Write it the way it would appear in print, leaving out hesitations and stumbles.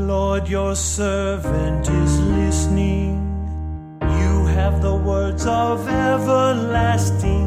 Lord, your servant is listening. You have the words of everlasting.